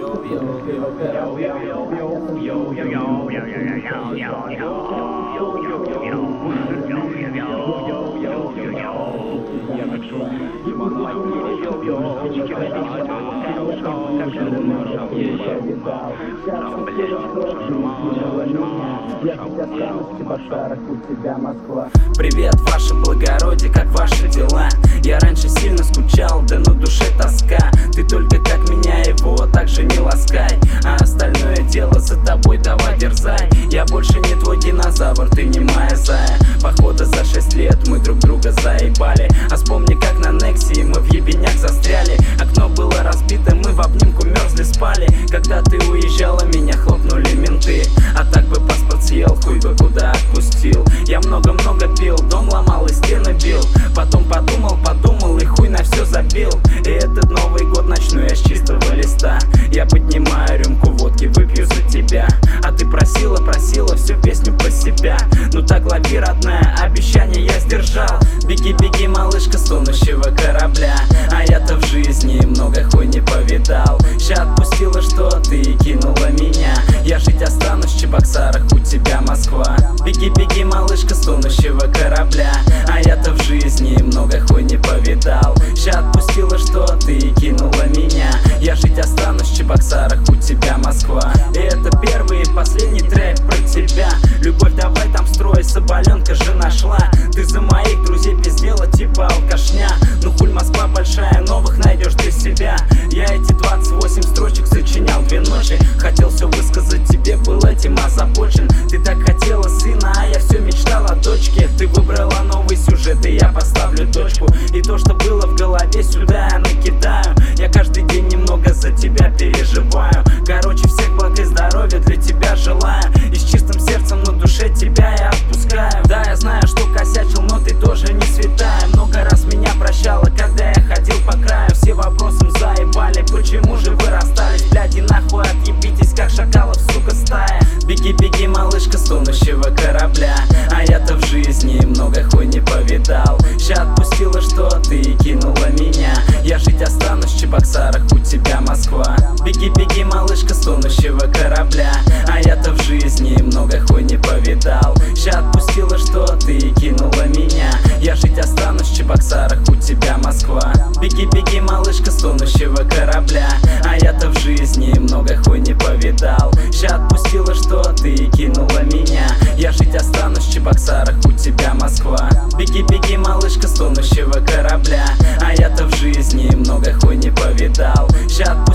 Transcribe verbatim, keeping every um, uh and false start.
Привет, ваше благородие, как ваши дела? Я раньше сильно скучал, да на душе тоска. Ты только как меня его так же не ласкай, а остальное дело за тобой давай дерзай. Я больше не твой динозавр, ты не моя зая. Походу за шесть лет мы друг друга заебали. А вспомни, как на Нексии мы в ебенях застряли. Окно было разбито, мы в обнимку мерзли, спали. Когда ты уезжала, меня хлопнули менты. А так бы паспорт съел, хуй бы куда отпустил. Я много-много пил, дом ломал и стены бил. Потом подумал, подумал и хуй на все забил. И этот Новый год начну я с чистого листа. Я поднимаю рюмку водки, выпью за тебя. А ты просила, просила всю песню про себя. Ну так лови, родная, обещание я сдержал. Беги, беги, малышка, с тонущего корабля. А я-то в жизни много хуй не повидал. Ща отпустила, что ты кинула меня. Я жить останусь в Чебоксарах, у тебя Москва. Беги, беги, малышка, с тонущего корабля. А я-то в жизни много хуй не повидал. Ща отпустила, что ты кинула меня. Я жить останусь в Чебоксарах, у тебя Москва. И это первый и последний трек про тебя. Любовь, давай там строй, соболенка же нашла. Ты за моих друзей пиздела, типа алкашня. Ну хуль, Москва большая, новых найдешь для себя. Я эти двадцать восемь строчек сочинял две ночи. Хотел все высказать тебе, был этим озабочен. Ты так хотела сына, а я все мечтал о дочке. Ты выбрала новый сюжет, и я поставлю точку. И то, что было в голове, сюда я накидаю. Я каждый день немного за тебя переживаю. Короче, всех благ и здоровья для тебя желаю. И с чистым сердцем на душе тебя я отпускаю. Да, я знаю, что косячил, но ты тоже не святая. Много раз меня прощала, когда я ходил по краю. Все вопросом заебали, почему же вы расстались? Бляди, нахуй отъебитесь, как шакалов, сука, стая. Беги, беги, малышка, с тонущего корабля. А я-то в жизни много хуй не повидал. Ща отпустила, что ты кинула меня. Я жить останусь в Чебоксарах, у тебя Москва. Беги, беги, малышка, с тонущего корабля. А я-то в жизни много хуй не повидал. Ща отпустила, что ты кинула меня. Я жить останусь в Чебоксарах, у тебя Москва. Беги, беги, малышка, с тонущего корабля. А я-то в жизни много хуй не повидал. Ща отпустила, что ты кинула меня. Я жить останусь в Чебоксарах, у тебя Москва. Беги, беги, малышка, с тонущего корабля. А я-то в жизни много хуй не повидал. Ща отпустила,